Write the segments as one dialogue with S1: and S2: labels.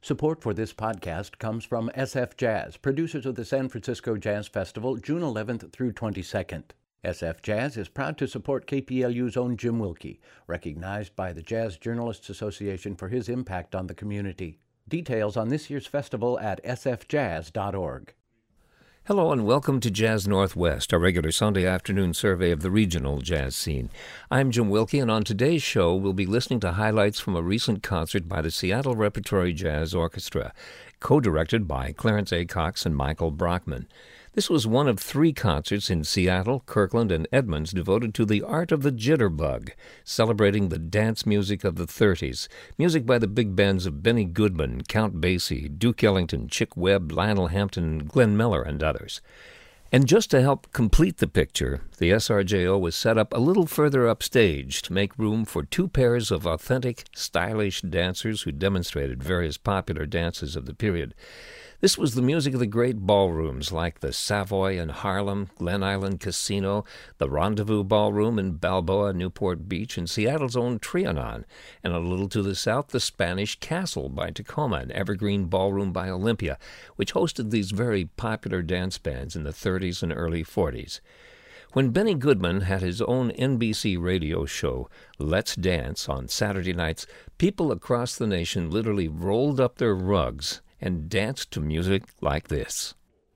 S1: Support for this podcast comes from SF Jazz, producers of the San Francisco Jazz Festival, June 11th through 22nd. SF Jazz is proud to support KPLU's own Jim Wilkie, recognized by the Jazz Journalists Association for his impact on the community. Details on this year's festival at sfjazz.org.
S2: Hello and welcome to Jazz Northwest, our regular Sunday afternoon survey of the regional jazz scene. I'm Jim Wilkie, and on today's show we'll be listening to highlights from a recent concert by the Seattle Repertory Jazz Orchestra, co-directed by Clarence A. Cox and Michael Brockman. This was one of 3 concerts in Seattle, Kirkland, and Edmonds devoted to the art of the jitterbug, celebrating the dance music of the 30s, music by the big bands of Benny Goodman, Count Basie, Duke Ellington, Chick Webb, Lionel Hampton, Glenn Miller, and others. And just to help complete the picture, the SRJO was set up a little further upstage to make room for 2 pairs of authentic, stylish dancers who demonstrated various popular dances of the period. This was the music of the great ballrooms like the Savoy in Harlem, Glen Island Casino, the Rendezvous Ballroom in Balboa, Newport Beach, and Seattle's own Trianon, and a little to the south, the Spanish Castle by Tacoma and Evergreen Ballroom by Olympia, which hosted these very popular dance bands in the 30s and early 40s. When Benny Goodman had his own NBC radio show, Let's Dance, on Saturday nights, people across the nation literally rolled up their rugs and danced to music like this.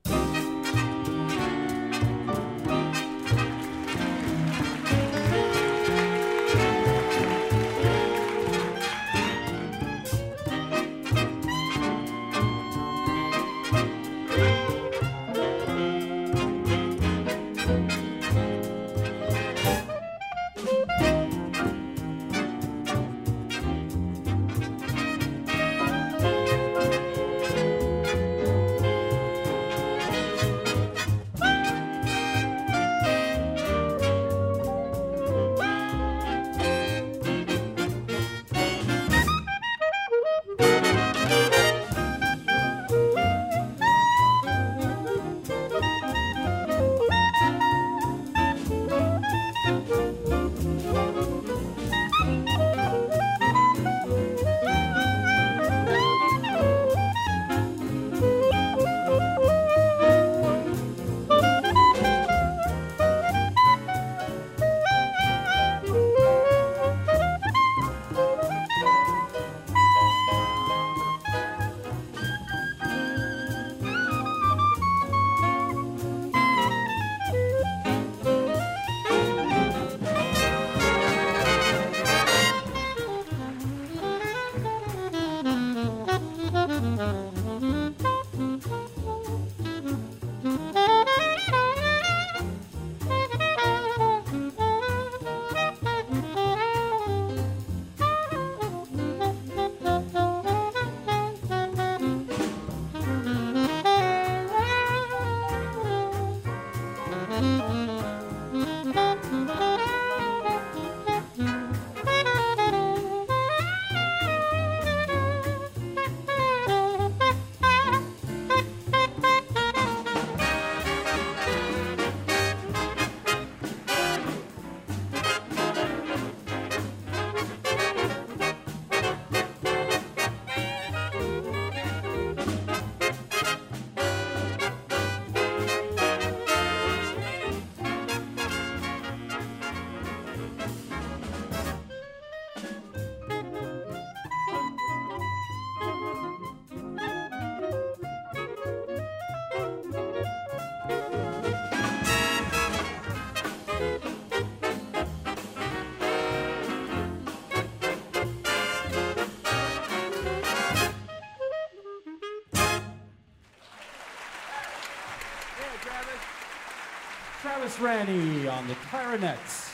S3: Travis Ranney on the clarinets.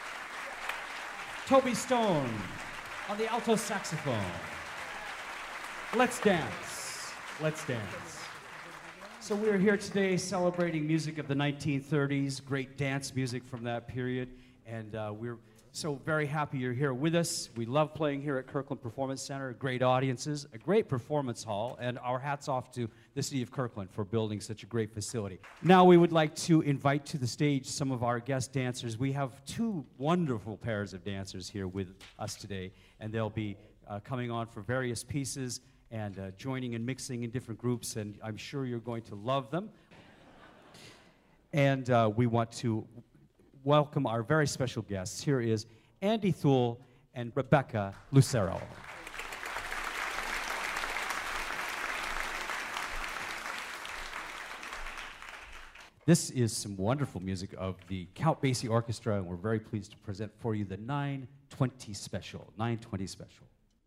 S3: Toby Stone on the alto saxophone. Let's dance. Let's dance. So we're here today celebrating music of the 1930s, great dance music from that period, and we're so very happy you're here with us. We love playing here at Kirkland Performance Center, great audiences, a great performance hall, and our hats off to the city of Kirkland for building such a great facility. Now we would like to invite to the stage some of our guest dancers. We have 2 wonderful pairs of dancers here with us today, and they'll be coming on for various pieces. and joining and mixing in different groups, and I'm sure you're going to love them. And we want to welcome our very special guests. Here is Andy Thule and Rebecca Lucero. This is some wonderful music of the Count Basie Orchestra, and we're very pleased to present for you the 920 Special. 920 Special.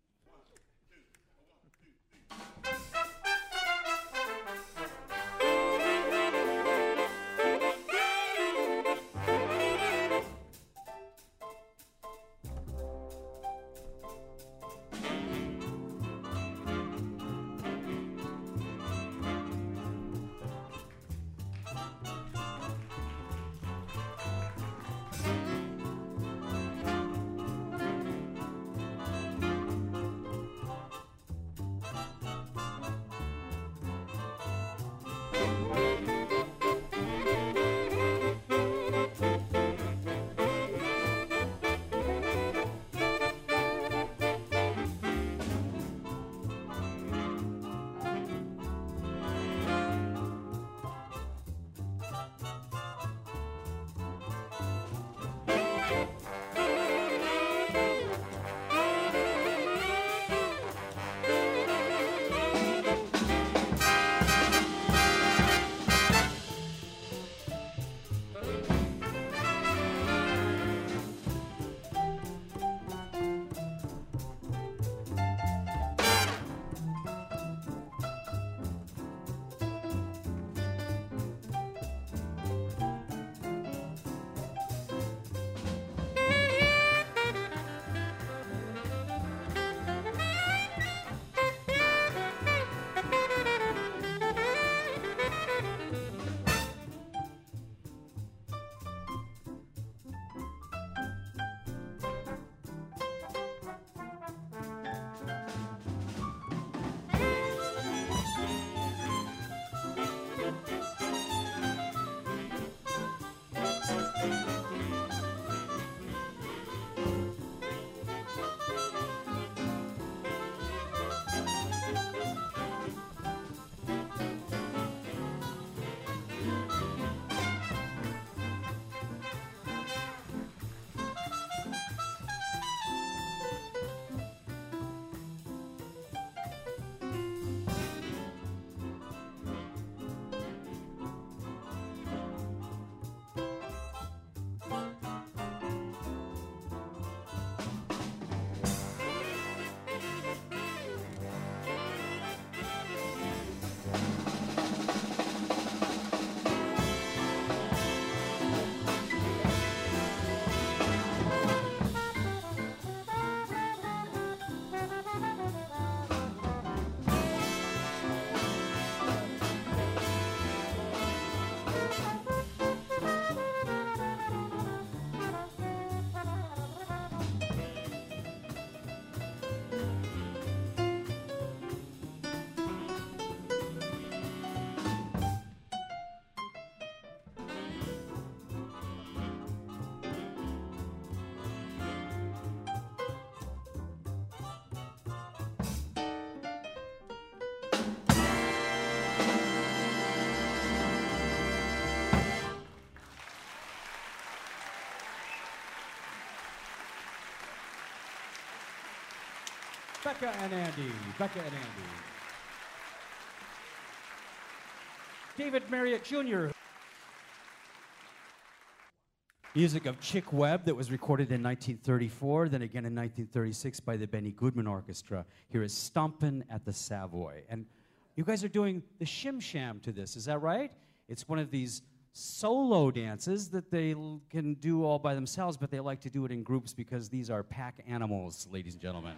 S3: Becca and Andy. Becca and Andy. David Marriott Jr. Music of Chick Webb that was recorded in 1934, then again in 1936 by the Benny Goodman Orchestra. Here is Stompin' at the Savoy. And you guys are doing the Shim Sham to this, is that right? It's one of these solo dances that they can do all by themselves, but they like to do it in groups because these are pack animals, ladies and gentlemen.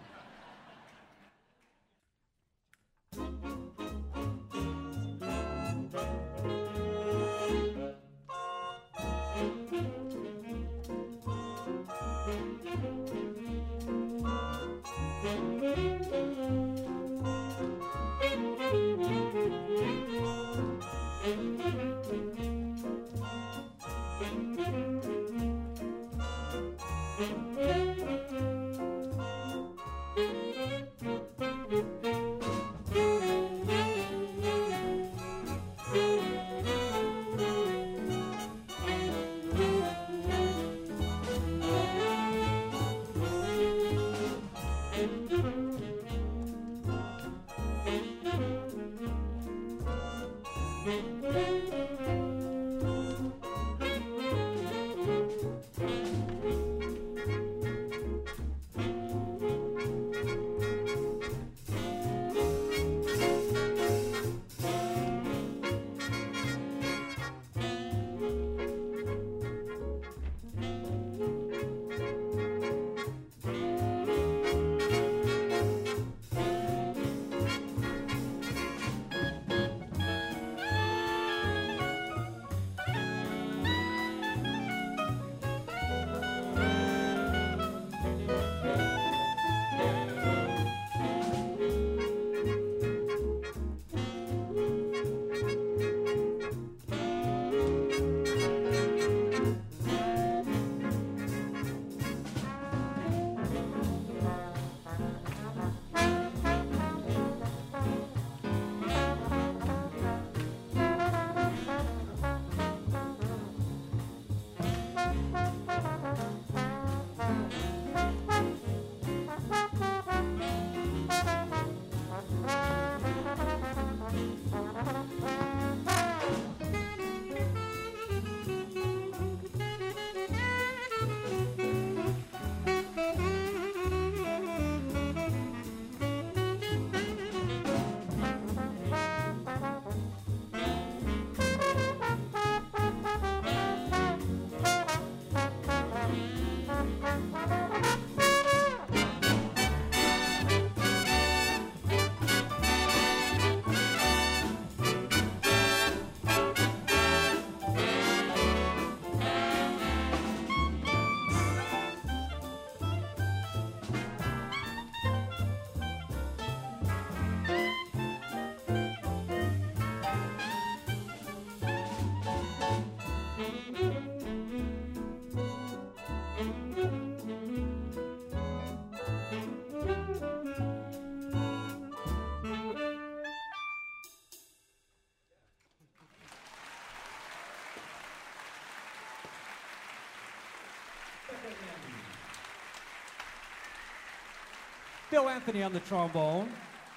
S3: Bill Anthony on the trombone.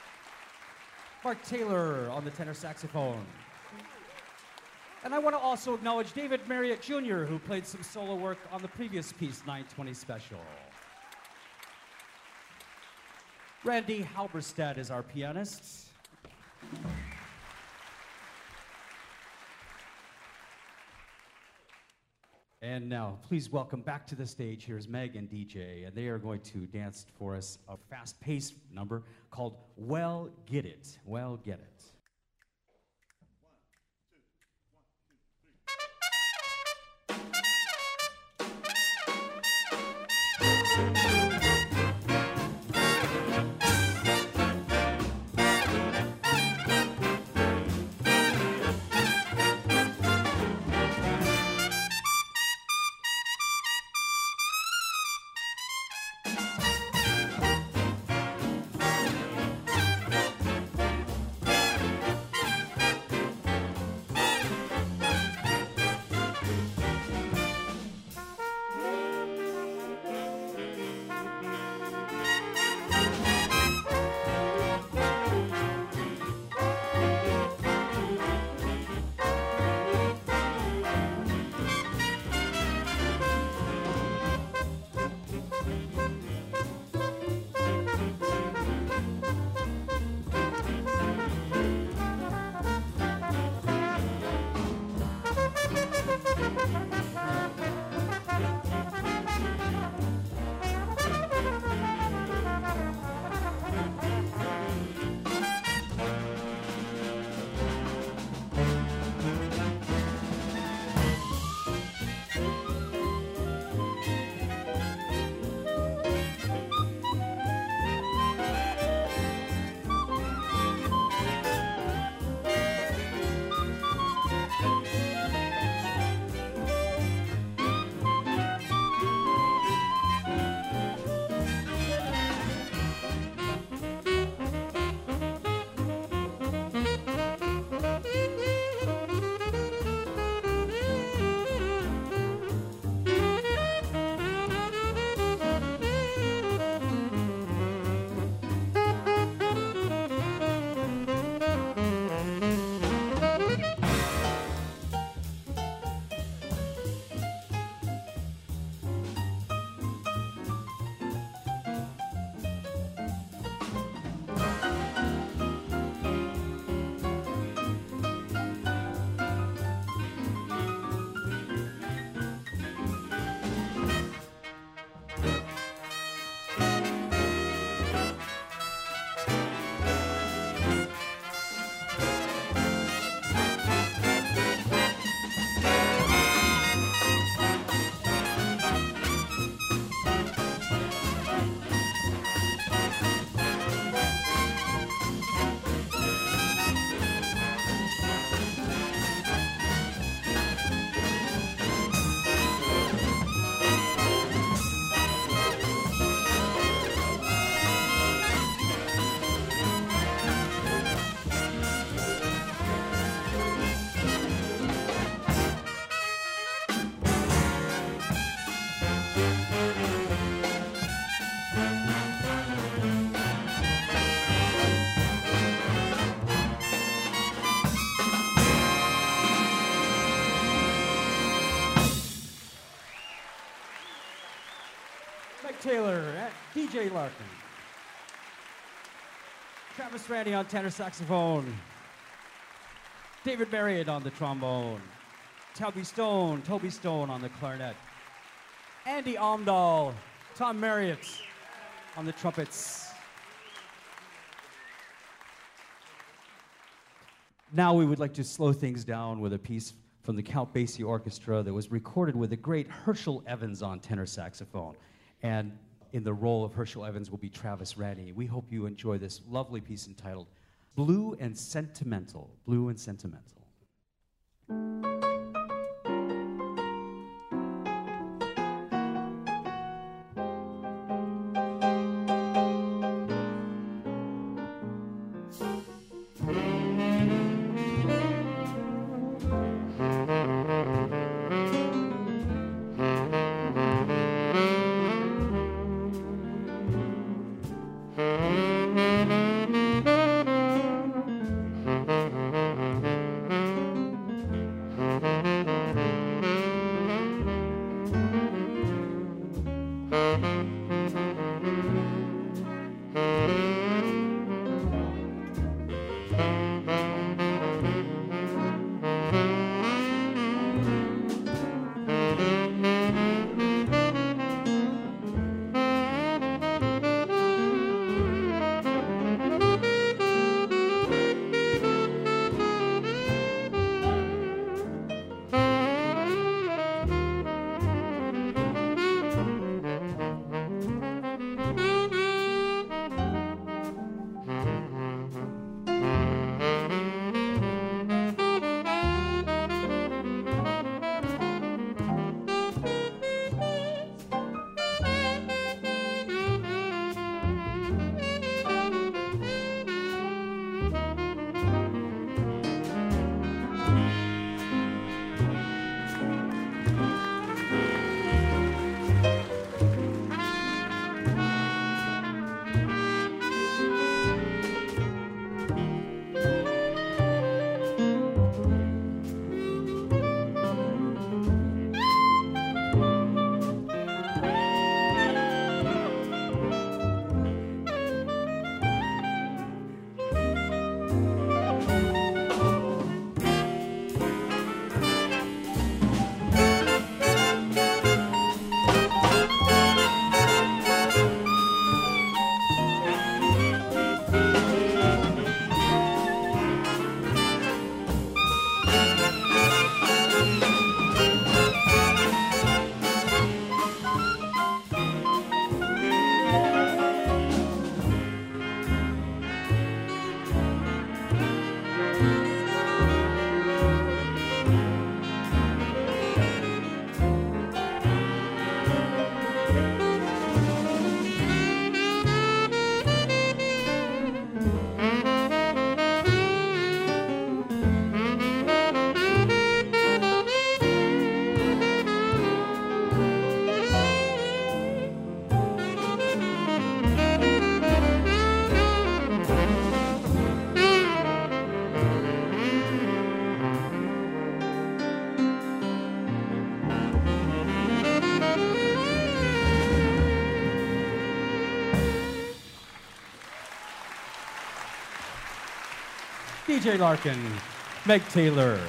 S3: Mark Taylor on the tenor saxophone. And I want to also acknowledge David Marriott Jr., who played some solo work on the previous piece, 920 Special. Randy Halberstadt is our pianist. And now, please welcome back to the stage. Here's Meg and DJ, and they are going to dance for us a fast-paced number called Well Get It. Well Get It. Taylor and DJ Larkin. Travis Randy on tenor saxophone. David Marriott on the trombone. Toby Stone on the clarinet. Andy Omdahl, Tom Marriott on the trumpets. Now we would like to slow things down with a piece from the Count Basie Orchestra that was recorded with the great Herschel Evans on tenor saxophone. And in the role of Herschel Evans will be Travis Randy. We hope you enjoy this lovely piece entitled Blue and Sentimental. Blue and Sentimental. DJ Larkin, Meg Taylor,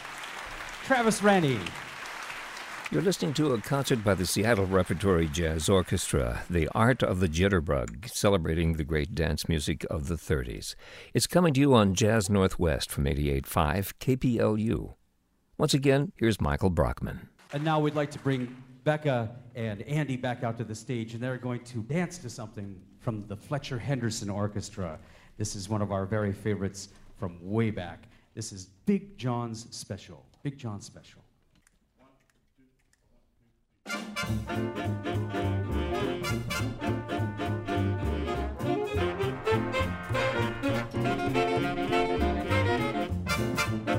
S3: Travis Randy.
S2: You're listening to a concert by the Seattle Repertory Jazz Orchestra, The Art of the Jitterbug, celebrating the great dance music of the 30s. It's coming to you on Jazz Northwest from 88.5 KPLU. Once again, here's Michael Brockman.
S3: And now we'd like to bring Becca and Andy back out to the stage, and they're going to dance to something from the Fletcher Henderson Orchestra. This is one of our very favorites from way back. This is Big John's Special. Big John's Special. 1, 2, 3.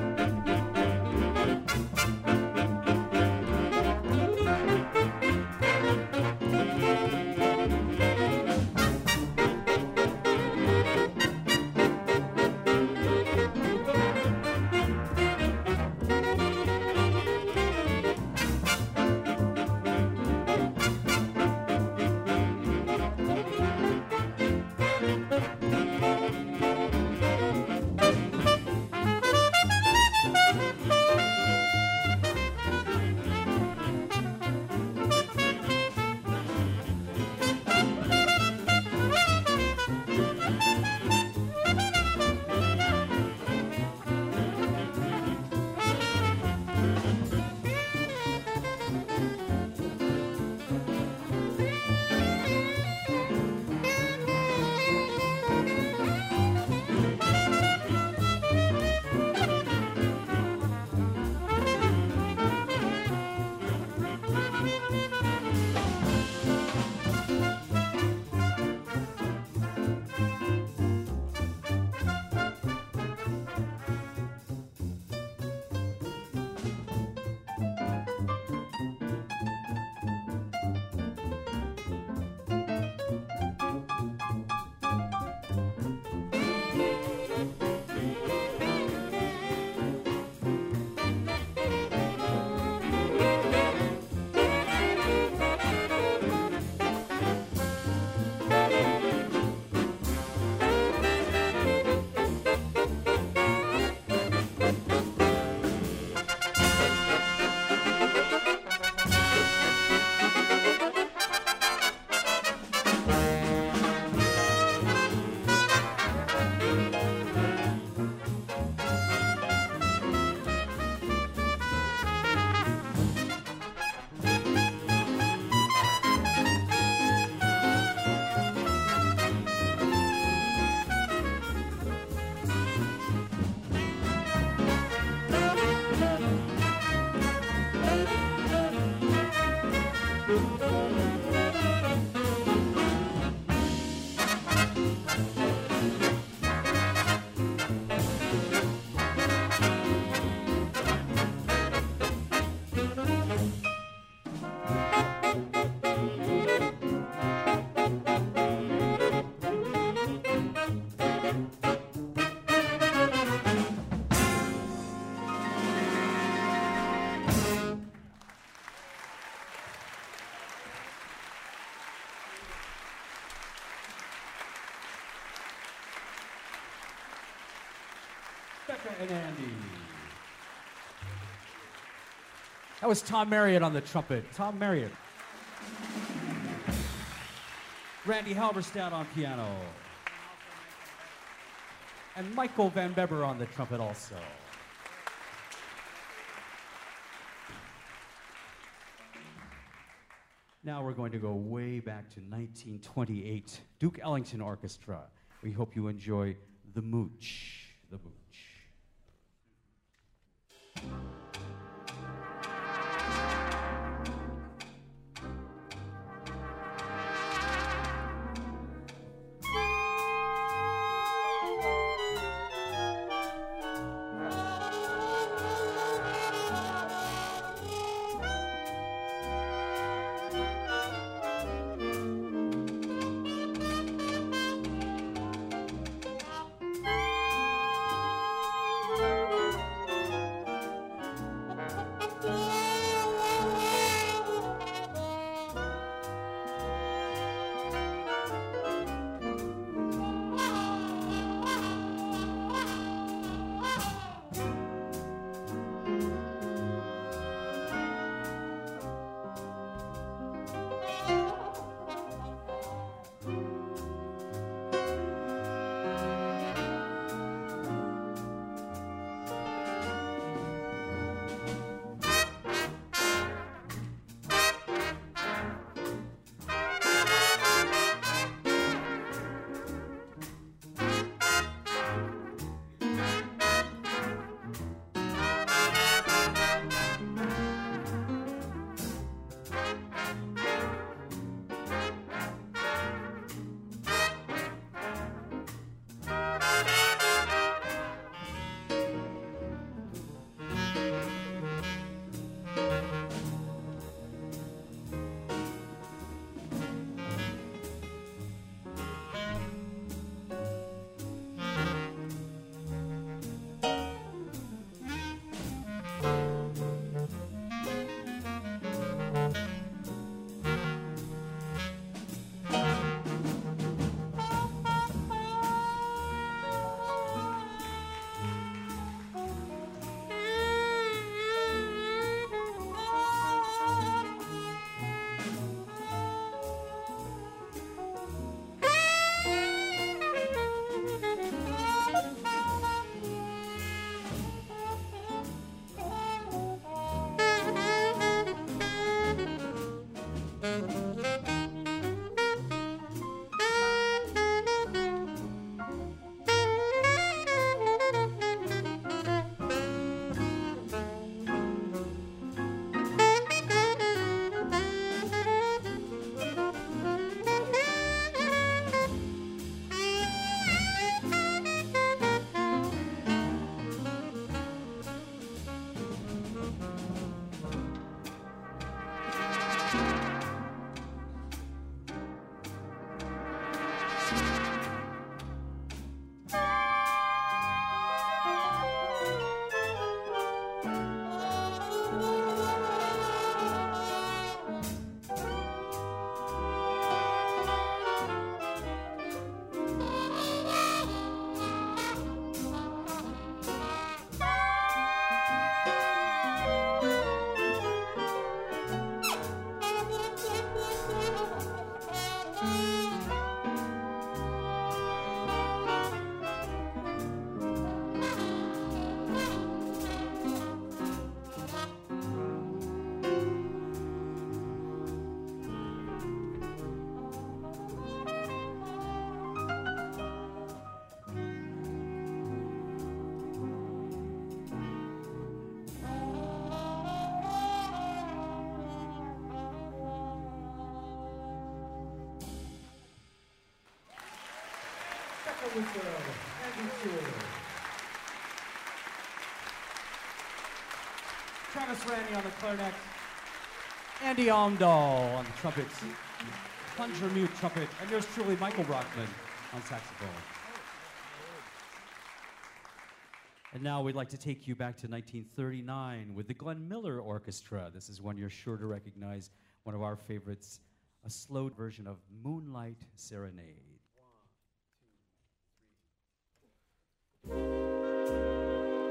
S3: Rebecca and Andy. That was Tom Marriott on the trumpet. Tom Marriott. Randy Halberstadt on piano. And Michael Van Beber on the trumpet also. Now we're going to go way back to 1928, Duke Ellington Orchestra. We hope you enjoy The Mooch. The Mooch. Travis Randy on the clarinet, Andy Omdahl on the trumpet, Plunger Mute trumpet, and yours truly, Michael Brockman on saxophone. And now we'd like to take you back to 1939 with the Glenn Miller Orchestra. This is one you're sure to recognize, one of our favorites, a slow version of Moonlight Serenade. 1, 2, 3.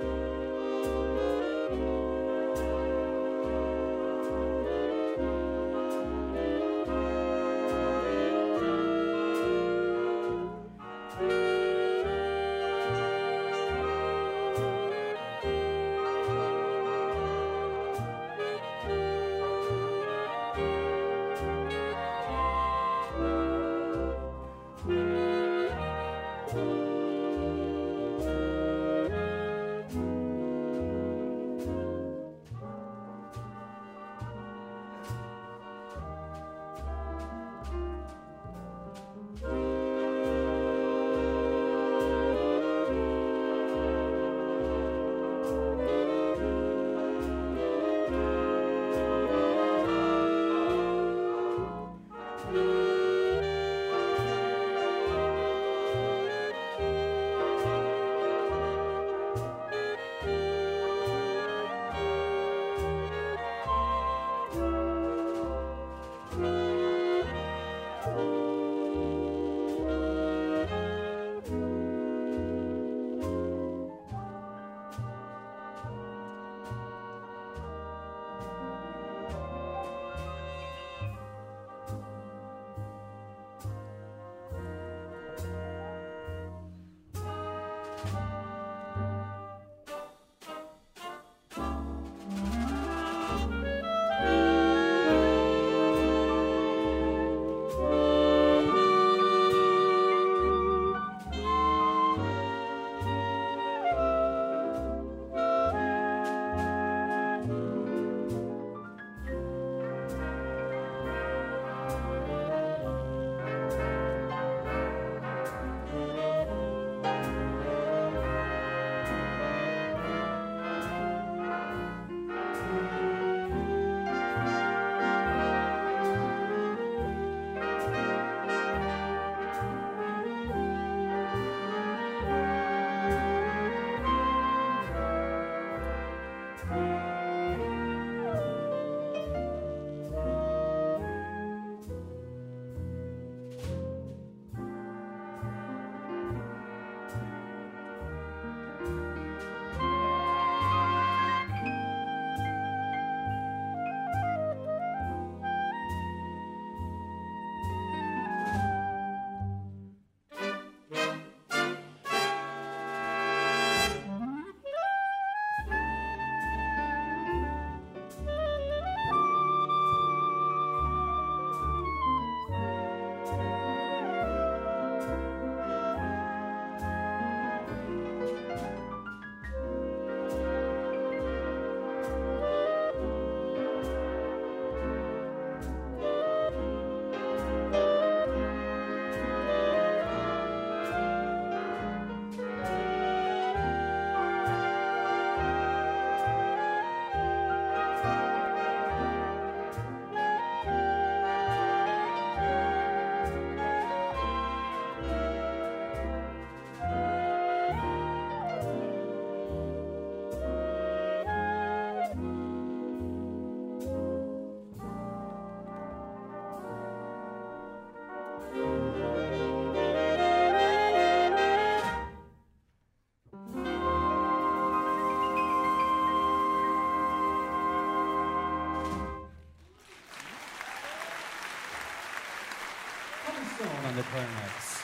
S3: clarinets.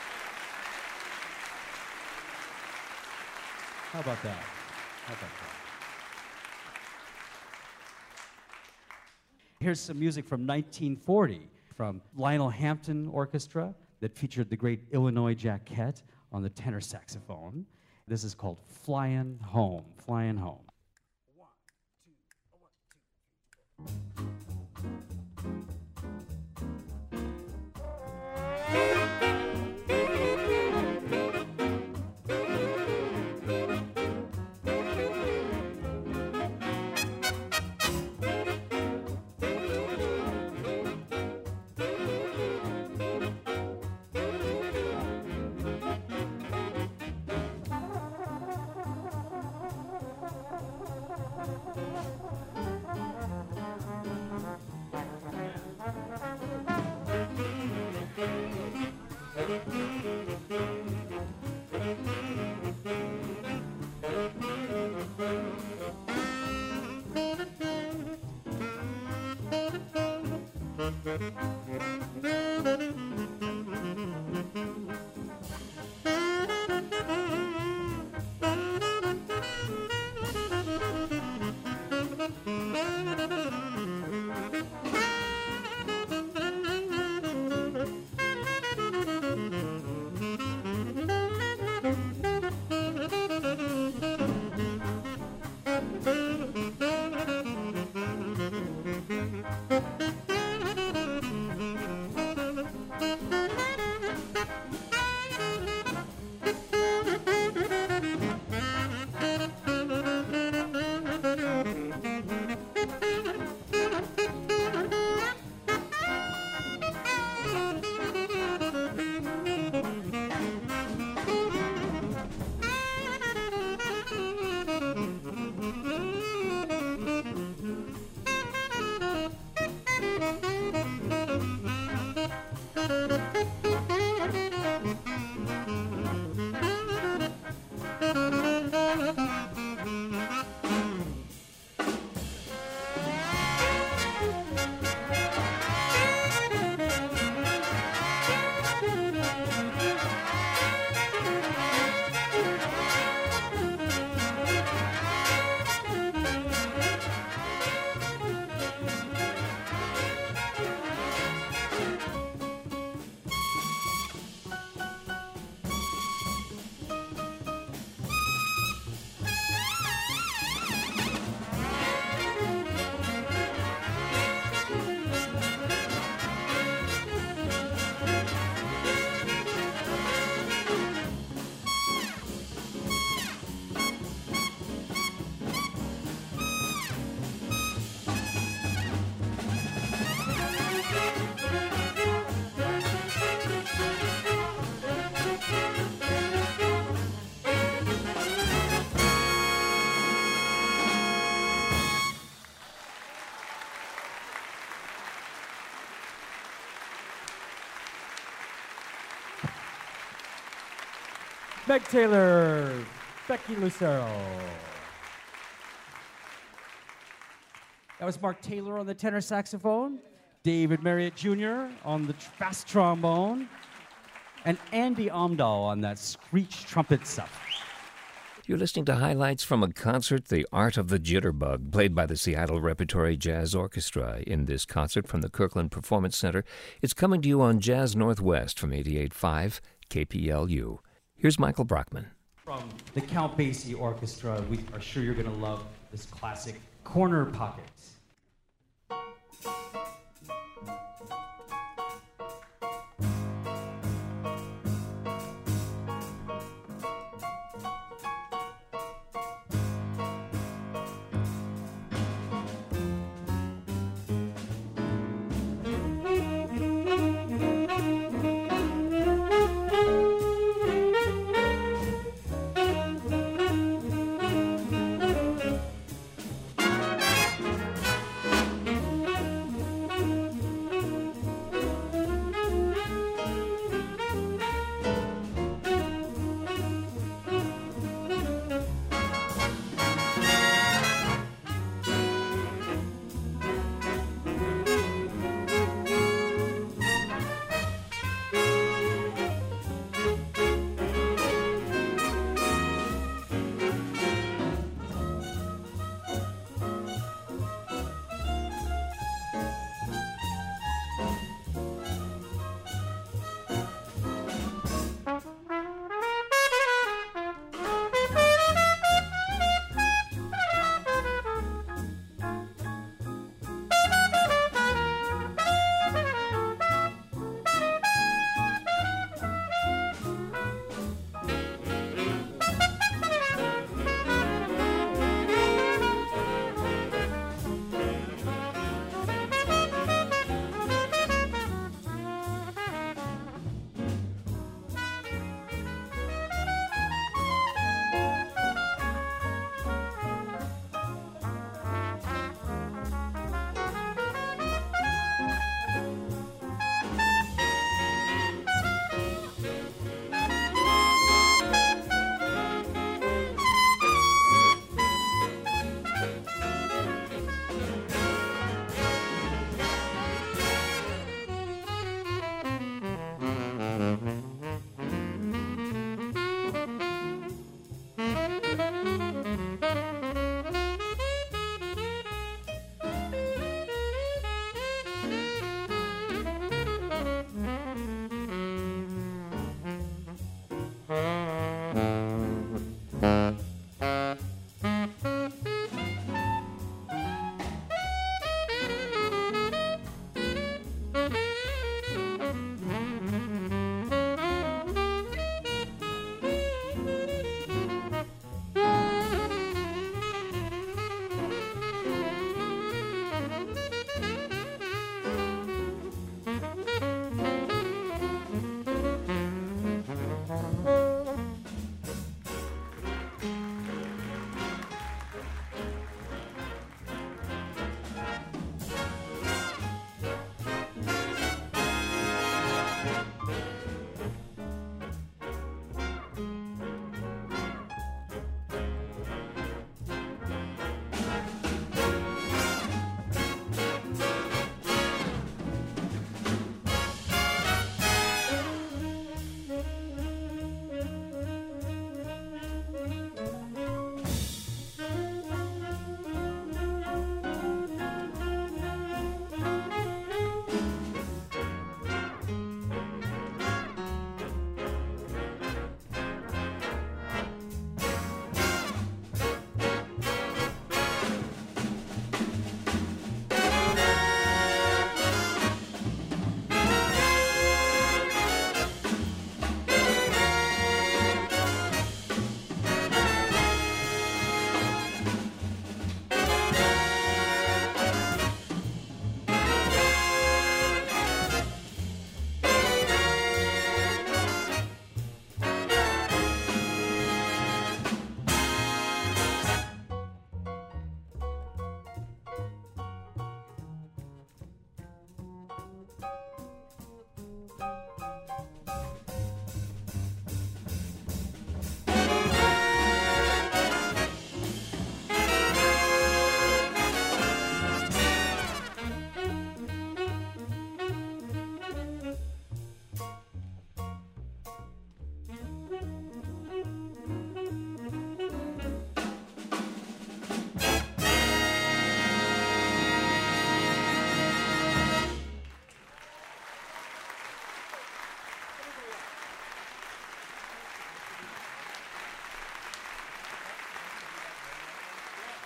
S3: How about that? How about that? Here's some music from 1940 from Lionel Hampton Orchestra that featured the great Illinois Jacquet on the tenor saxophone. This is called Flying Home, Flying Home. Meg Taylor, Becky Lucero. That was Mark Taylor on the tenor saxophone, David Marriott Jr. on the bass trombone, and Andy Omdahl on that screech trumpet stuff.
S2: You're listening to highlights from a concert, The Art of the Jitterbug, played by the Seattle Repertory Jazz Orchestra. In this concert from the Kirkland Performance Center, it's coming to you on Jazz Northwest from 88.5 KPLU. Here's Michael Brockman.
S3: From the Count Basie Orchestra, we are sure you're going to love this classic, Corner Pocket.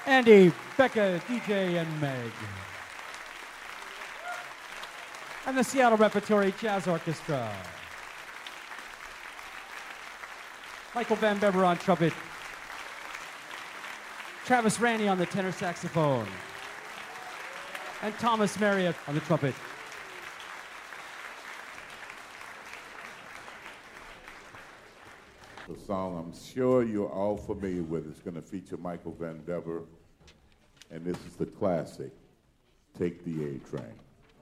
S3: Andy, Becca, DJ, and Meg. And the Seattle Repertory Jazz Orchestra. Michael Van Beber on trumpet. Travis Raney on the tenor saxophone. And Thomas Marriott on the trumpet.
S4: The song I'm sure you're all familiar with. It's going to feature Michael Van Beber, and this is the classic, Take the A Train.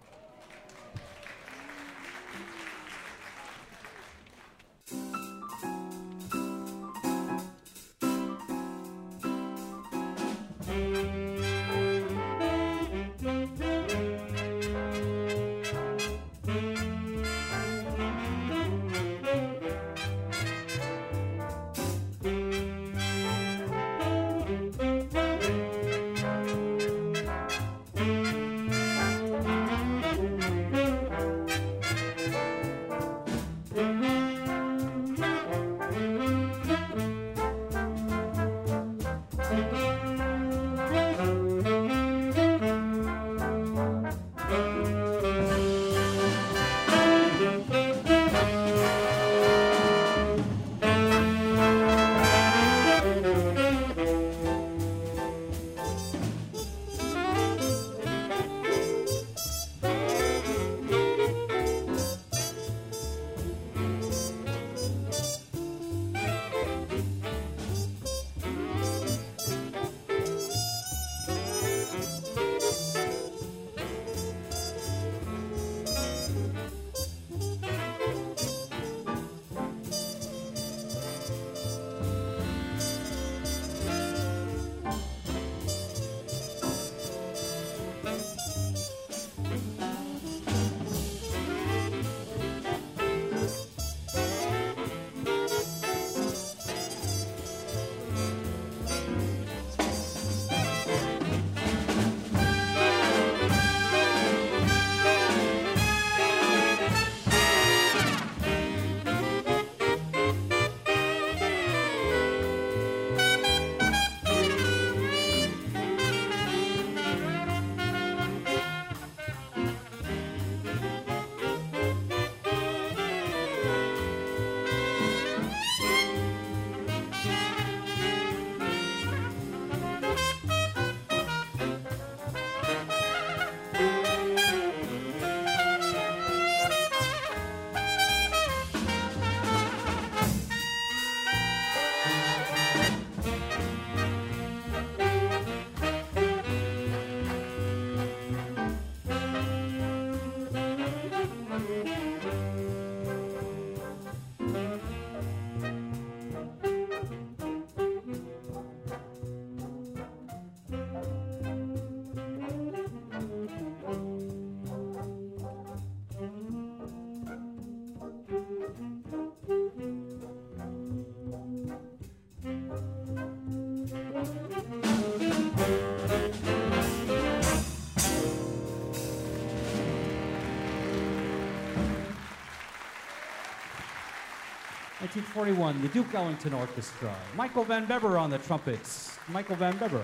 S3: ...1941, the Duke Ellington Orchestra. Michael Van Beber on the trumpets. Michael Van Beber.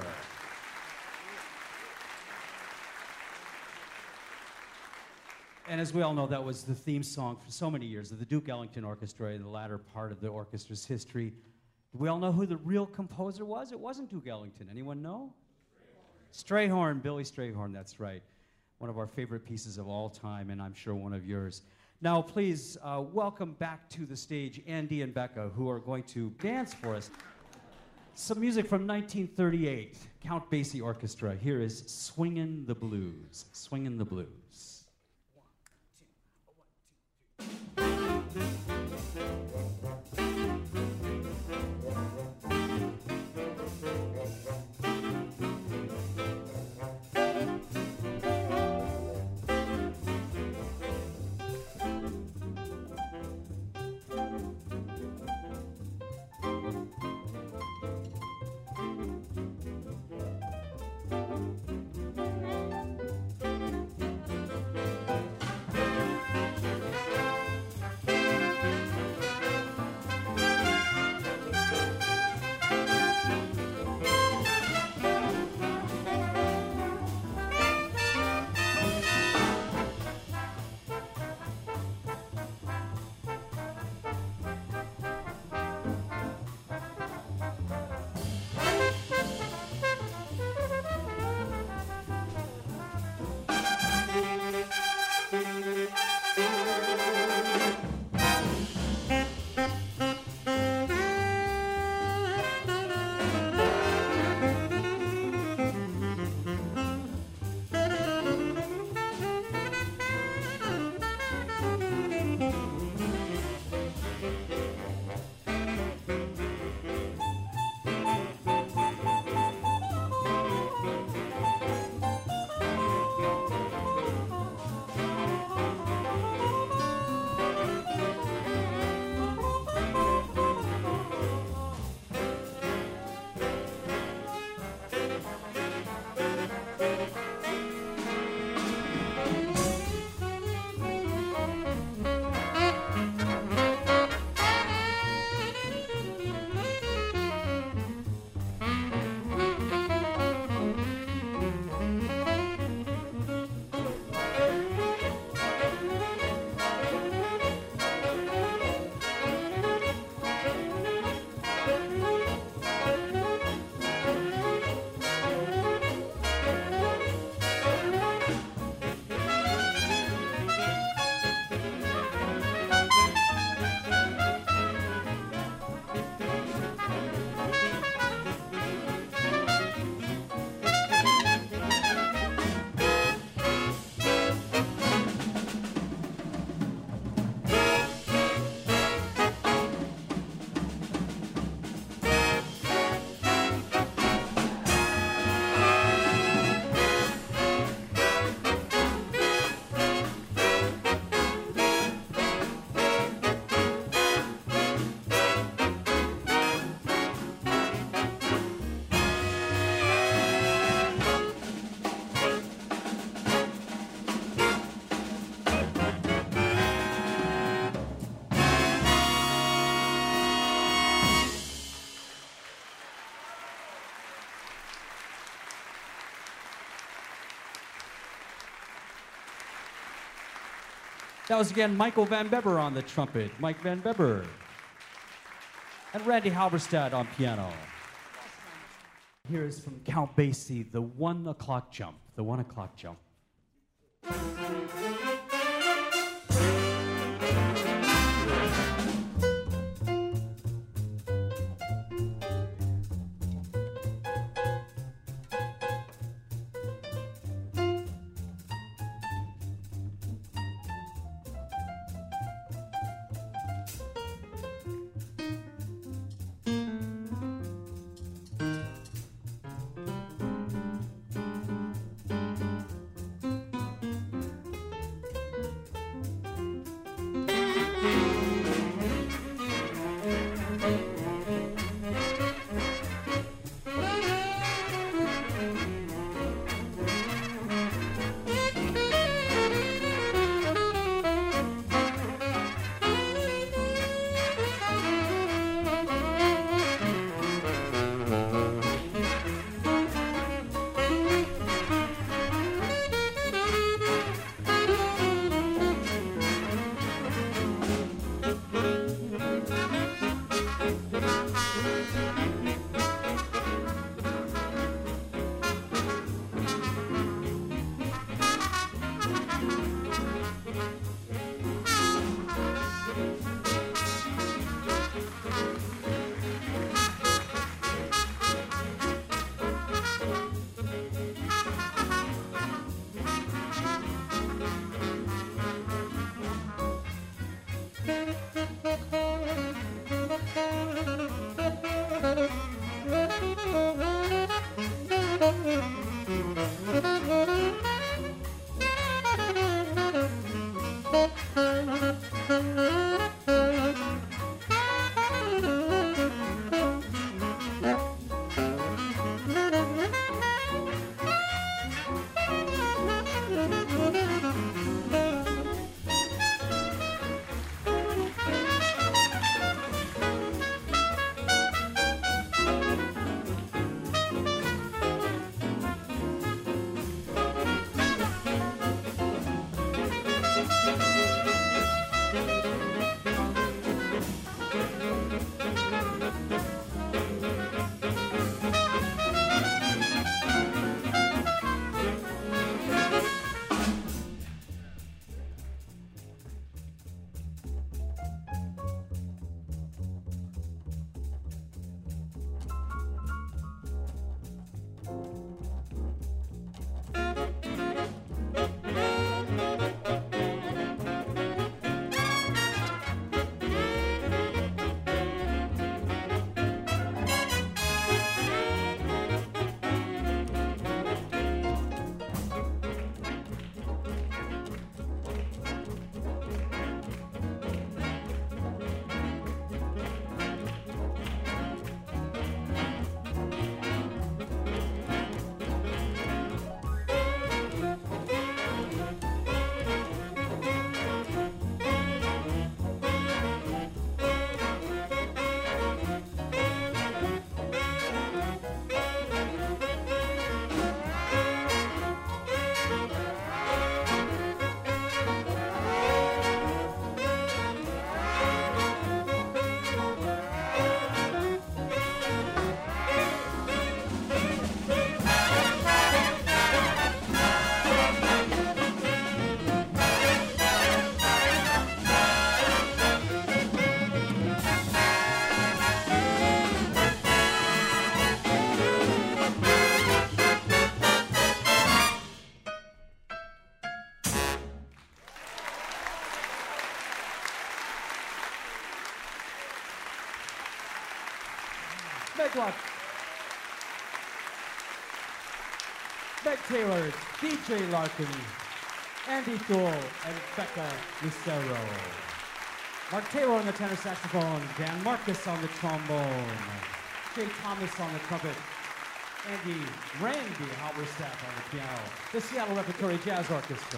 S3: And as we all know, that was the theme song for so many years of the Duke Ellington Orchestra in the latter part of the orchestra's history. Do we all know who the real composer was? It wasn't Duke Ellington. Anyone know? Strayhorn, Billy Strayhorn, that's right. One of our favorite pieces of all time, and I'm sure one of yours. Now, please welcome back to the stage Andy and Becca, who are going to dance for us. Some music from 1938, Count Basie Orchestra. Here is Swingin' the Blues. Swingin' the Blues. That was again Michael Van Bebber on the trumpet, Mike Van Bebber. And Randy Halberstadt on piano. Here is from Count Basie, the 1 o'clock jump, the 1 o'clock jump. Meg Taylor, DJ Larkin, Andy Thule, and Becca Lucero. Mark Taylor on the tenor saxophone, Dan Marcus on the trombone, Jay Thomas on the trumpet, Randy Halberstadt on the piano, the Seattle Repertory Jazz Orchestra.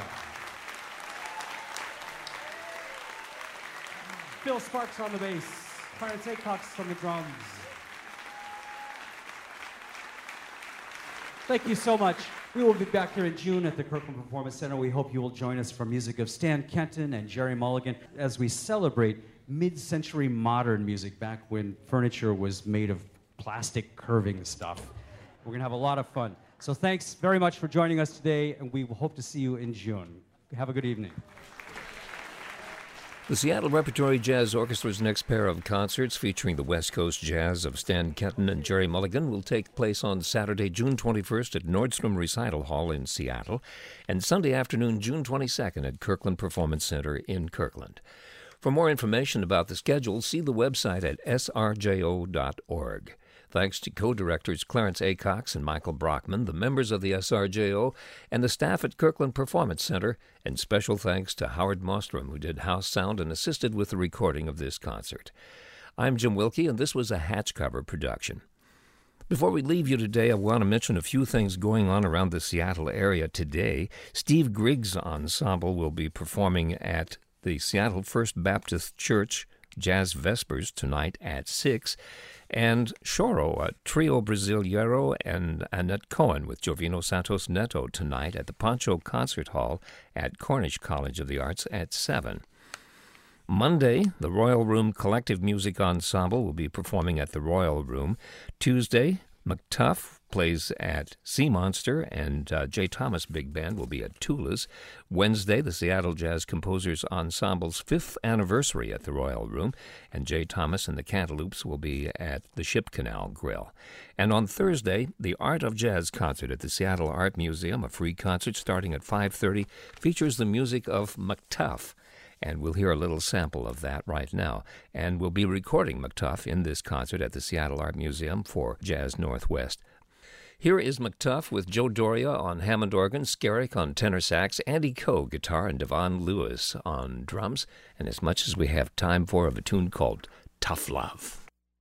S3: Phil Sparks on the bass, Clarence Acox on the drums. Thank you so much. We will be back here in June at the Kirkland Performance Center. We hope you will join us for music of Stan Kenton and Jerry Mulligan as we celebrate mid-century modern music, back when furniture was made of plastic curving stuff. We're going to have a lot of fun. So thanks very much for joining us today, and we will hope to see you in June. Have a good evening.
S2: The Seattle Repertory Jazz Orchestra's next pair of concerts featuring the West Coast Jazz of Stan Kenton and Jerry Mulligan will take place on Saturday, June 21st at Nordstrom Recital Hall in Seattle and Sunday afternoon, June 22nd at Kirkland Performance Center in Kirkland. For more information about the schedule, see the website at srjo.org. Thanks to co-directors Clarence A. Cox and Michael Brockman, the members of the SRJO, and the staff at Kirkland Performance Center, and special thanks to Howard Mostrom, who did house sound and assisted with the recording of this concert. I'm Jim Wilkie, and this was a Hatch Cover production. Before we leave you today, I want to mention a few things going on around the Seattle area today. Steve Griggs Ensemble will be performing at the Seattle First Baptist Church Jazz Vespers tonight at 6, and Choro, a trio Brasileiro, and Annette Cohen with Jovino Santos Neto tonight at the Pancho Concert Hall at Cornish College of the Arts at 7. Monday, the Royal Room Collective Music Ensemble will be performing at the Royal Room. Tuesday, McTuff plays at Sea Monster, and Jay Thomas Big Band will be at Tula's. Wednesday, the Seattle Jazz Composers Ensemble's 5th anniversary at the Royal Room, and Jay Thomas and the Cantaloupes will be at the Ship Canal Grill. And on Thursday, the Art of Jazz concert at the Seattle Art Museum, a free concert starting at 5:30, features the music of McTuff. And we'll hear a little sample of that right now. And we'll be recording McTuff in this concert at the Seattle Art Museum for Jazz Northwest. Here is McTuff with Joe Doria on Hammond organ, Skerrick on tenor sax, Andy Coe guitar, and Devon Lewis on drums, and as much as we have time for of a tune called Tough Love.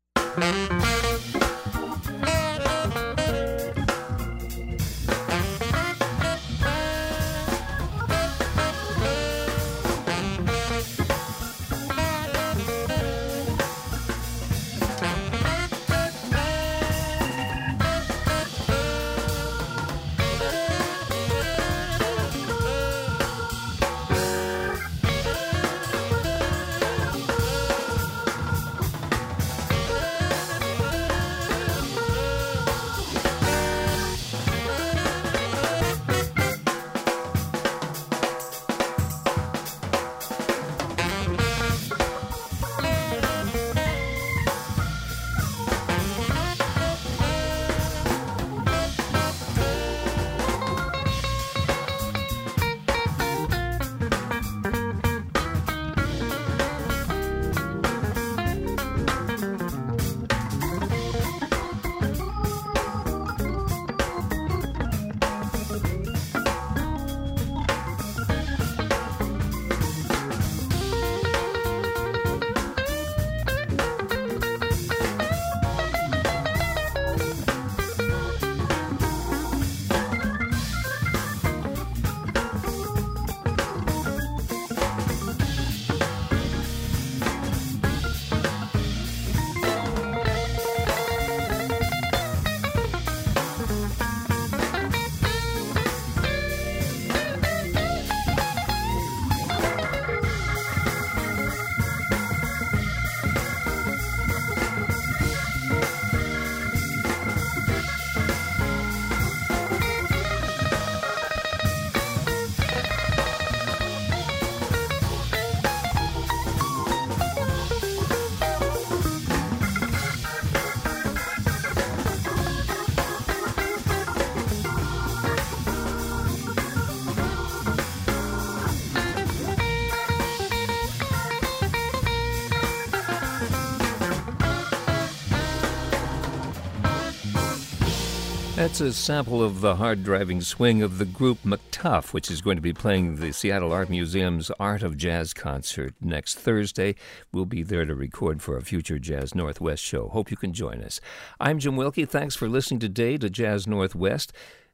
S2: That's a sample of the hard-driving swing of the group McTuff, which is going to be playing the Seattle Art Museum's Art of Jazz concert next Thursday. We'll be there to record for a future Jazz Northwest show. Hope you can join us. I'm Jim Wilkie. Thanks for listening today to Jazz Northwest.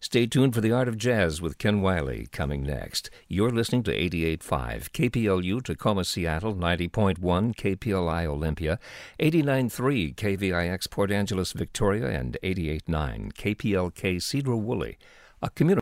S2: Stay tuned for The Art of Jazz with Ken Wiley coming next. You're listening to 88.5 KPLU Tacoma, Seattle, 90.1 KPLI Olympia, 89.3 KVIX Port Angeles, Victoria, and 88.9 KPLK Cedar Woolley, a community